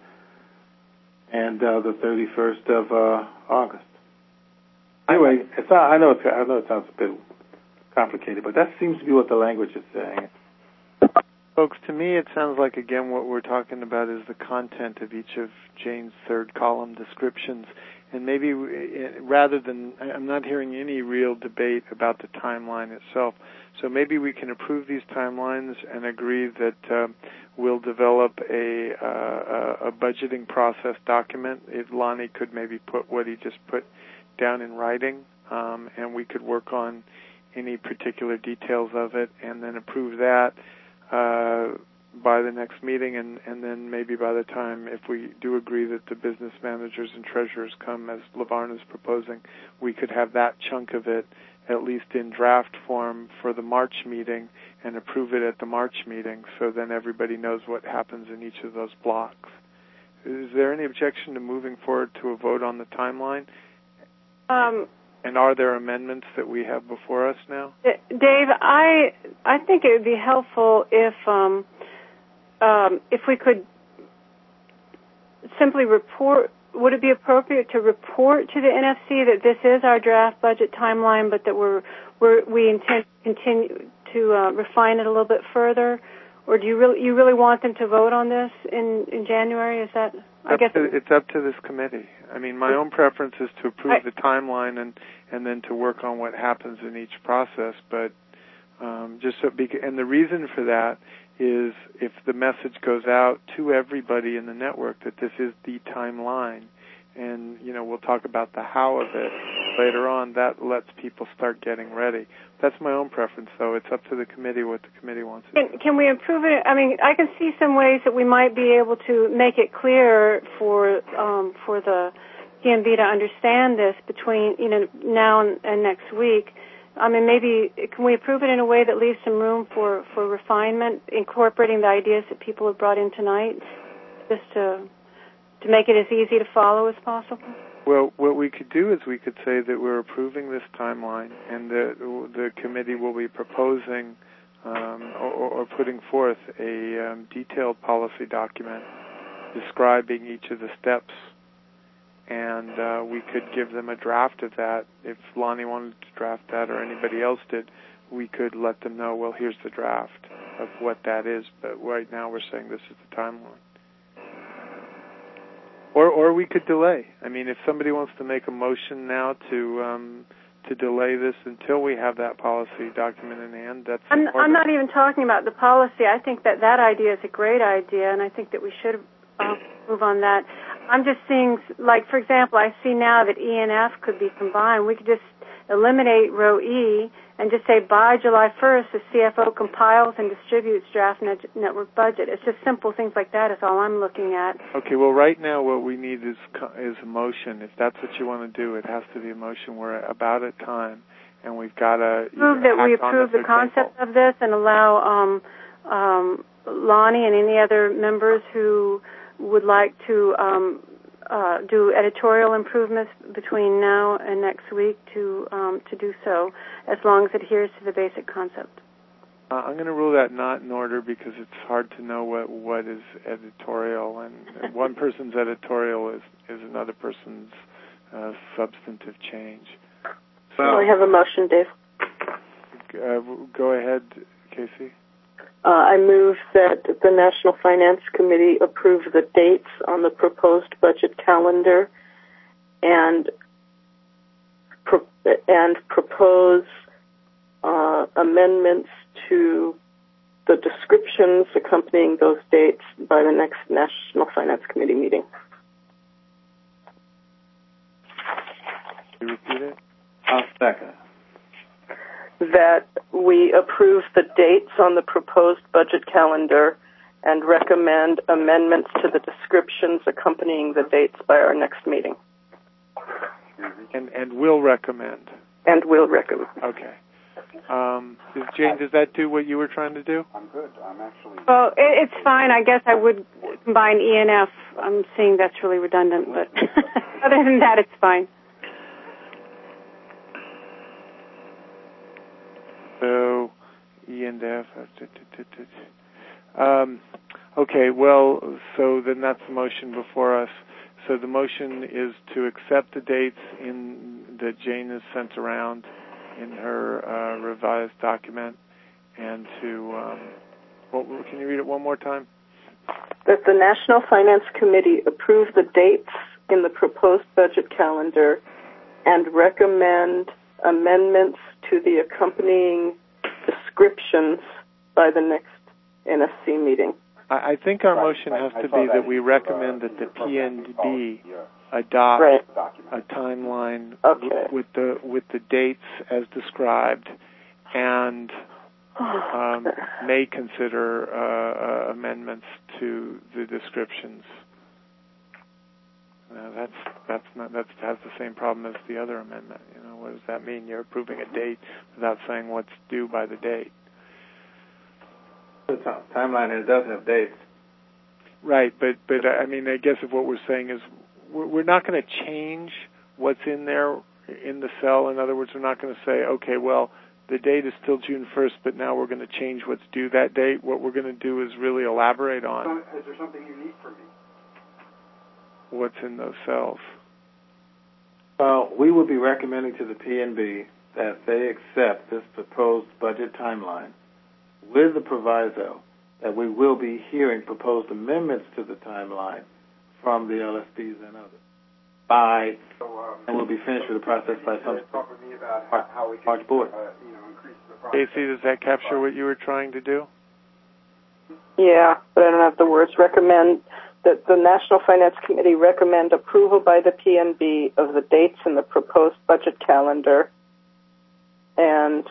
and uh, the thirty-first of uh, August. Anyway, it's not, I know it's, I know it sounds a bit complicated, but that seems to be what the language is saying. Folks, to me, it sounds like, again, what we're talking about is the content of each of Jane's third column descriptions. And maybe rather than, I'm not hearing any real debate about the timeline itself. So maybe we can approve these timelines and agree that um, we'll develop a, uh, a budgeting process document. If Lonnie could maybe put what he just put down in writing, um, and we could work on any particular details of it and then approve that uh, by the next meeting, and, and then maybe by the time, if we do agree that the business managers and treasurers come as LaVarn is proposing, we could have that chunk of it at least in draft form for the March meeting and approve it at the March meeting, so then everybody knows what happens in each of those blocks. Is there any objection to moving forward to a vote on the timeline? Um, and are there amendments that we have before us now? Dave, I I think it would be helpful if um, um, if we could simply report. Would it be appropriate to report to the N F C that this is our draft budget timeline, but that we're, we're we intend to continue to uh, refine it a little bit further? Or do you really you really want them to vote on this in, in January? Is that I up guess to, it's up to this committee. I mean, my own preference is to approve I, the timeline and and then to work on what happens in each process. But um, just so and the reason for that is if the message goes out to everybody in the network that this is the timeline, and you know we'll talk about the how of it later on, that lets people start getting ready. That's my own preference, though. It's up to the committee what the committee wants to can, do. Can we improve it? I mean, I can see some ways that we might be able to make it clear for um, for the P M B to understand this between you know now and, and next week. I mean, maybe can we approve it in a way that leaves some room for, for refinement, incorporating the ideas that people have brought in tonight, just to to make it as easy to follow as possible? Well, what we could do is we could say that we're approving this timeline, and the the committee will be proposing um, or, or putting forth a um, detailed policy document describing each of the steps. And uh, we could give them a draft of that. If Lonnie wanted to draft that or anybody else did, we could let them know, well, here's the draft of what that is. But right now we're saying this is the timeline. Or or we could delay. I mean, if somebody wants to make a motion now to um, to delay this until we have that policy document in hand, that's I'm, I'm not even talking about the policy. I think that that idea is a great idea, and I think that we should uh, move on that. I'm just seeing, like, for example, I see now that E and F could be combined. We could just eliminate row E and just say by July first, the C F O compiles and distributes draft net- network budget. It's just simple things like that is all I'm looking at. Okay, well, right now what we need is is a motion. If that's what you want to do, it has to be a motion. We're about at time, and we've got to prove that we approve the concept of this and allow um, um, Lonnie and any other members who would like to um, uh, do editorial improvements between now and next week to um, to do so, as long as it adheres to the basic concept. Uh, I'm going to rule that not in order because it's hard to know what, what is editorial, and, and one person's editorial is, is another person's uh, substantive change. So, well, I have a motion, Dave. Uh, go ahead, Casey. Uh, I move that the National Finance Committee approve the dates on the proposed budget calendar and pro- and propose uh, amendments to the descriptions accompanying those dates by the next National Finance Committee meeting. Can you repeat it? I'll second. That we approve the dates on the proposed budget calendar and recommend amendments to the descriptions accompanying the dates by our next meeting. And and will recommend. And will recommend. Okay. Um, is, Jane, does that do what you were trying to do? I'm good. I'm actually... Well, it, it's fine. I guess I would combine E and F. I'm seeing that's really redundant, but other than that, it's fine. So, E and F. Um, okay, well, so then that's the motion before us. So the motion is to accept the dates in that Jane has sent around in her uh, revised document, and to, um, what, can you read it one more time? That the National Finance Committee approve the dates in the proposed budget calendar and recommend amendments to the accompanying descriptions by the next N S C meeting. I, I think our Right, motion right. has I to saw be that that we in, recommend uh, that the in your P N program. B Oh, adopt Right. a timeline Okay. w- with the with the dates as described, and um, may consider uh, uh, amendments to the descriptions. Uh, that's that's not that has the same problem as the other amendment. You know, what does that mean? You're approving a date without saying what's due by the date. The t- timeline, and it does have dates. Right, but but I mean, I guess if what we're saying is we're, we're not going to change what's in there in the cell. In other words, we're not going to say, okay, well, the date is still June first, but now we're going to change what's due that date. What we're going to do is really elaborate on. Is there something you need from me? What's in those cells. Well, we will be recommending to the P N B that they accept this proposed budget timeline with the proviso that we will be hearing proposed amendments to the timeline from the L S Ps and others by, So, um, and we'll be finished with the process by some talk with me about how, how we can March board. Uh, you know, increase the process. Casey, does that capture what you were trying to do? Yeah, but I don't have the words. Recommend that the National Finance Committee recommend approval by the P N B of the dates in the proposed budget calendar. And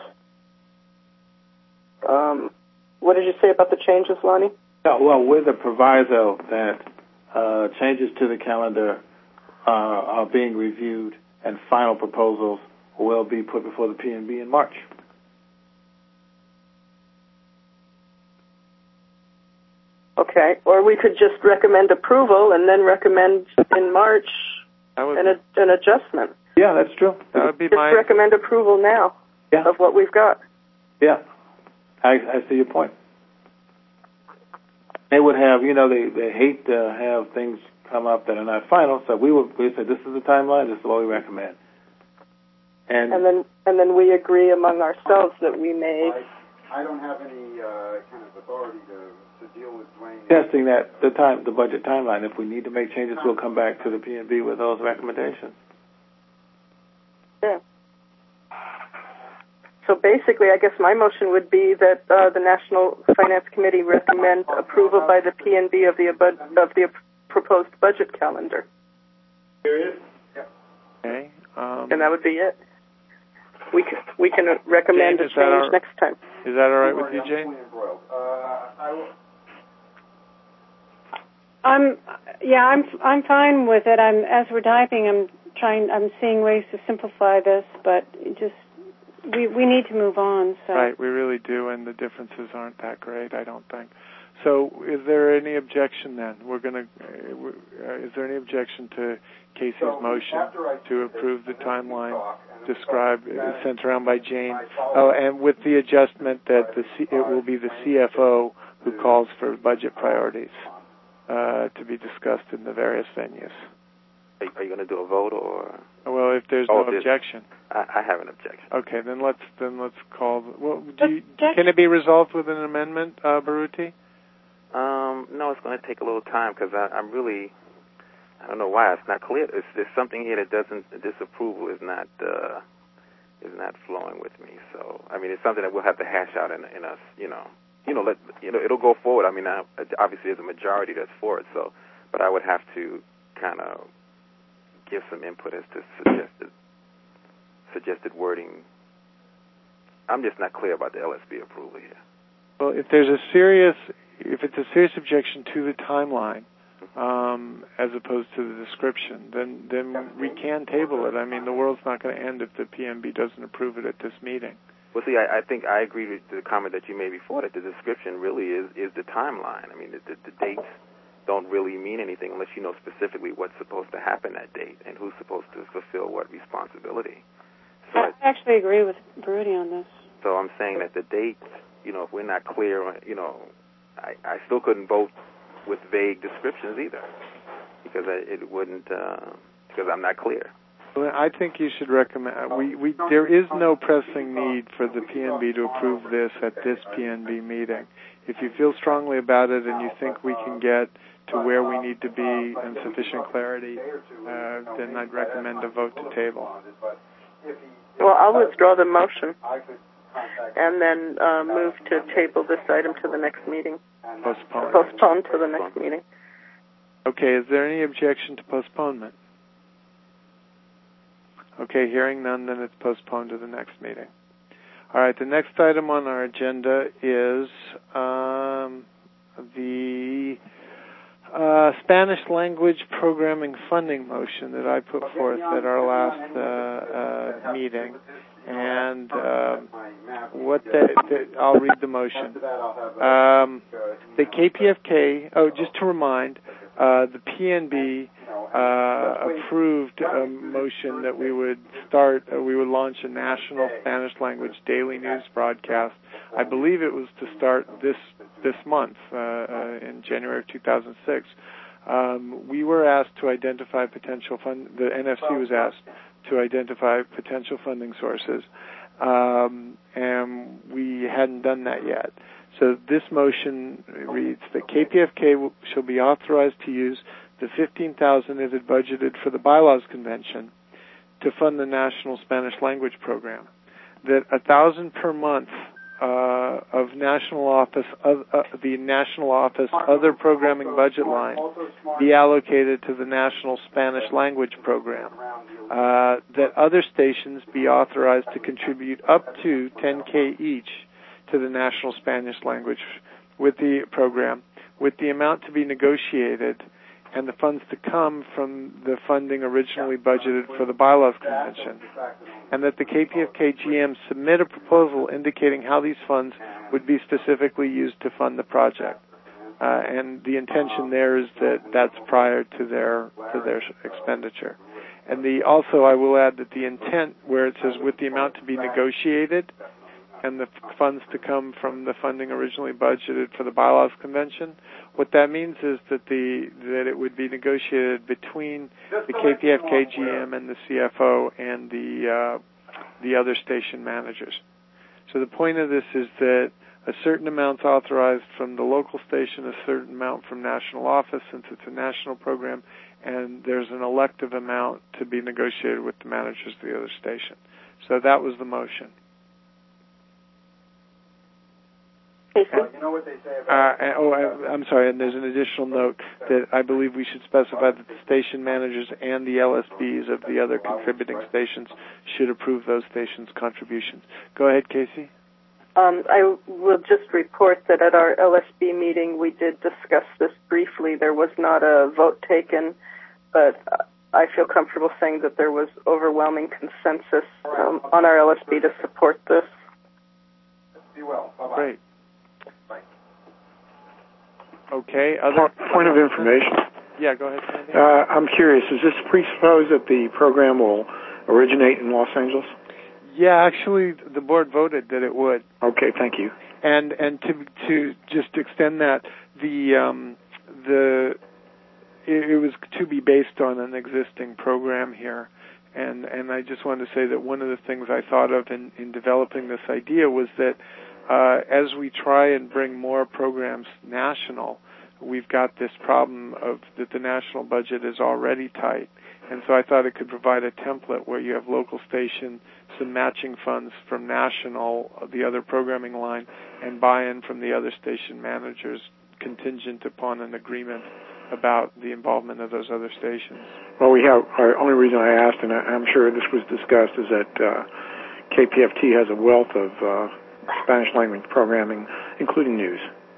um, what did you say about the changes, Lonnie? No, well, with the proviso that uh, changes to the calendar uh, are being reviewed and final proposals will be put before the P N B in March. Okay, or we could just recommend approval and then recommend in March That would an, an adjustment. Yeah, that's true. that would be Just my recommend approval now Yeah, of what we've got. yeah. I, I see your point. They would have, you know, they, they hate to have things come up that are not final, so we would we say this is the timeline, this is what we recommend. And, And then and then we agree among ourselves that we may. I, I don't have any uh, kind of authority to, to deal with Dwayne. testing that the time the budget timeline. If we need to make changes, we'll come back to the P N B with those recommendations. Yeah. So basically, I guess my motion would be that uh, the National Finance Committee recommend approval by the P N B of the abud- of the proposed budget calendar. Period. Yep. okay. Um, And that would be it. We can, we can recommend Jane, a is that change our- next time. Is that all right with you, I'm Jane? fully embroiled. Uh, I will. I'm yeah, I'm I'm fine with it. I'm as we're typing, I'm trying. I'm seeing ways to simplify this, but it just we we need to move on. So. Right, we really do, and the differences aren't that great, I don't think. So, is there any objection then? We're going to. Uh, is there any objection to Casey's So, motion after I to see approve the this, and then we timeline talk, and then described, we uh, talk, sent around by Jane? I follow Oh, and with the adjustment that the C, it will be the C F O who calls for budget priorities uh, to be discussed in the various venues. Are, are you going to do a vote or? Well, So if there's oh, no objection, I, I have an objection. Okay, then let's then let's call. Well, do you, can it be resolved with an amendment, uh, Baruti? Um, no, it's going to take a little time because I'm really, I don't know why it's not clear. It's, there's something here that doesn't. Disapproval is not uh, is not flowing with me. So I mean, it's something that we'll have to hash out in, in us. You know, you know, let you know, it'll go forward. I mean, I, obviously there's a majority that's for it. So, but I would have to kind of give some input as to suggested suggested wording. I'm just not clear about the L S B approval here. Well, if there's a serious, if it's a serious objection to the timeline, um, as opposed to the description, then then we can table it. I mean, the world's not going to end if the P M B doesn't approve it at this meeting. Well, see, I, I think I agree with the comment that you made before, that the description really is, is the timeline. I mean, the, the, the dates don't really mean anything unless you know specifically what's supposed to happen that date and who's supposed to fulfill what responsibility. So I actually agree with Baruti on this. So I'm saying that the dates, you know, if we're not clear on, you know, I, I still couldn't vote with vague descriptions either because I, it wouldn't, uh, because I'm not clear. Well, I think you should recommend, we, we, there is no pressing need for the P N B to approve this at this P N B meeting. If you feel strongly about it and you think we can get to where we need to be in sufficient clarity, uh, then I'd recommend a vote to table. Well, I'll withdraw the motion and then uh, move to table this item to the next meeting. Postpone. Postpone to the next meeting. Okay, is there any objection to postponement? Okay, hearing none, then it's postponed to the next meeting. All right, the next item on our agenda is um, the uh, Spanish language programming funding motion that I put forth at our last uh, uh, meeting. And uh, what the, the, I'll read the motion. Um, the K P F K, oh, just to remind, uh, the P N B uh, approved a motion that we would start, uh, we would launch a national Spanish language daily news broadcast. I believe it was to start this this month, uh, uh, in January of two thousand six. Um, we were asked to identify potential fund. The N F C was asked to identify potential funding sources, um, and we hadn't done that yet. So this motion reads that K P F K will, shall be authorized to use the fifteen thousand dollars it had budgeted for the Bylaws Convention to fund the National Spanish Language Program. That a thousand per month uh, of national office, uh, uh, the national office other programming budget line be allocated to the National Spanish Language Program. Uh, that other stations be authorized to contribute up to ten K each to the National Spanish Language with the program, with the amount to be negotiated and the funds to come from the funding originally budgeted for the Bylaws Convention, and that the K P F K G M submit a proposal indicating how these funds would be specifically used to fund the project. Uh, and the intention there is that that's prior to their to their expenditure. And the also, I will add that the intent, where it says with the amount to be negotiated, and the funds to come from the funding originally budgeted for the Bylaws Convention, what that means is that the that it would be negotiated between the K P F K G M and the C F O and the uh, the other station managers. So the point of this is that a certain amount's authorized from the local station, a certain amount from national office, since it's a national program, and there's an elective amount to be negotiated with the managers of the other station. So that was the motion. Well, you know what they say about uh, oh, I, I'm sorry, and there's an additional note that I believe we should specify that the station managers and the L S Bs of the other contributing stations should approve those stations' contributions. Go ahead, Casey. Um, I will just report that at our L S B meeting we did discuss this briefly. There was not a vote taken, but I feel comfortable saying that there was overwhelming consensus um, on our L S B to support this. Be well. Bye-bye. Great. Okay. Other point of information. Yeah, go ahead, Sandy. Uh, I'm curious. Does this presuppose that the program will originate in Los Angeles? Yeah, actually, the board voted that it would. Okay, thank you. And and to to just extend that, the um, the it, it was to be based on an existing program here, And and I just wanted to say that one of the things I thought of in, in developing this idea was that uh, as we try and bring more programs national, we've got this problem of that the national budget is already tight. And so I thought it could provide a template where you have local station, some matching funds from national, the other programming line, and buy-in from the other station managers contingent upon an agreement about the involvement of those other stations. Well, we have, our only reason I asked, and I'm sure this was discussed, is that uh, K P F T has a wealth of uh, Spanish language programming, including news.